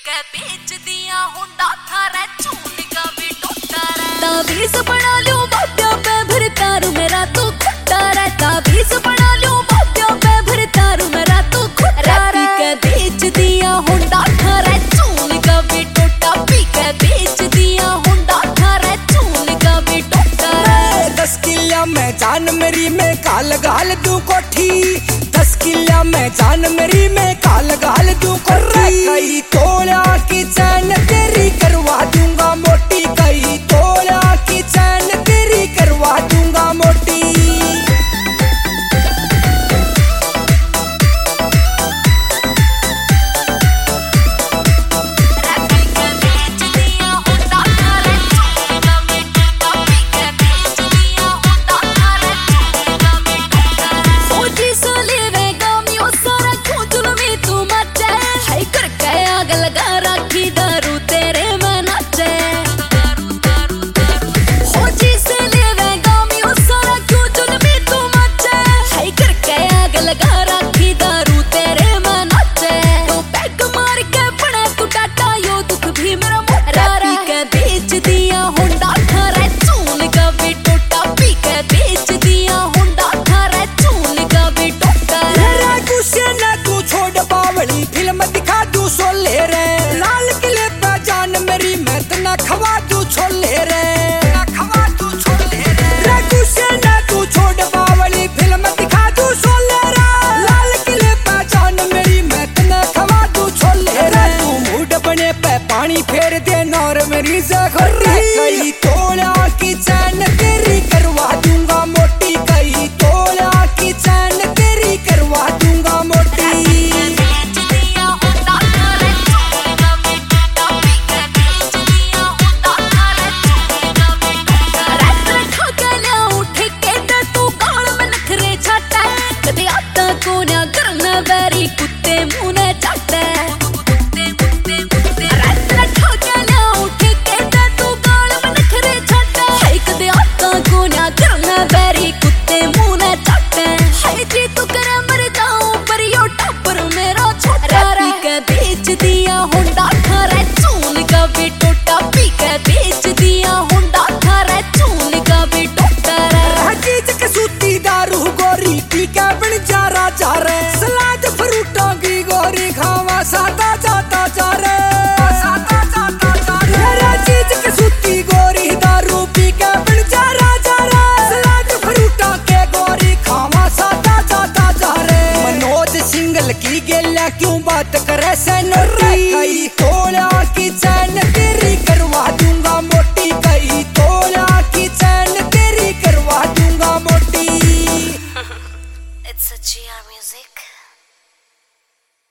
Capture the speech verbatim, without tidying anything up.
के बेच दिया हुंडा थारा चून का भी टूटा रे ताबीज बना लूं बाप्या पे भर तारू मेरा तू खुट्टा रे ताबीज बना लूं बाप्या पे भर तारू मेरा तू खुट्टा रे के बेच दिया हुंडा थारा चून का भी टूटा पी के बेच दिया हुंडा थारा चून का भी टूटा रे दस किला में जान मेरी में काल गाल दू कोठी दस किला में जान मेरी में काल गाल दू कोठी कई तोड़ा की चैन तेरी करवा दूंगा मोटी कई तोड़ा की चैन तेरी करवा दूंगा मोटी लगा राखी दारू तेरे में नाचे हो जी से लेवेगा म्यू सारा क्यों जुल्मी तू मचे हाय करके आग लगा राखी दारू तेरे में नाचे तो पैक मार के पड़े तू टाटा यो दुख भी मेरा मोटा पी के बेच दिया हुंडा थारा चून का भी टूटा पी के बेच दिया हुंडा थारा चून का भी टूटा रे गुस्से न तू छोड़ बावली फिल्म दिखा दू सोले रे लाल किले पे जान मेरी मैं तना खवा दू छोले रे खवा दू छोले रे रे गुस्से न तू छोड़ बावली फिल्म दिखा दू सोले रे लाल किले पे जान मेरी मैं तना खवा दू छोले रे तू मूड बने पे पानी फेर दे नौर मेरी जखरी कई तोड़ा की चैन तेरी करवा दूंगा मोटी कई तोड़ा की चैन तेरी करवा दूंगा मोटी बेरी कुत्ते मुंह ने चाटे बेरी कुत्ते मुंह ने चाटे हाय जी तू करे मर जाऊं पर यो टप्पर मेरा छोटा पी के बेच दिया हुंडा थारा चून का भी टूटा पी के बेच दिया हुंडा थारा चून का भी टूटा रे चीज के सूती दारू गोरी पी के बन जा राजा रे सलाद फ्रूटों की गोरी खावा साता जाता जा रे साता जाता जा रे चीज के सूती गोरी दारू पी के बन जा राजा रे सलाद फ्रूटों के गोरी खावा साता जाता जा रे मनोज सिंगल की गेला क्यों बात करे से नोटी कई तोड़ा की चैन तेरी करवा दूंगा मोटी कई तोड़ा की चैन तेरी करवा दूंगा मोटी It's a G R music.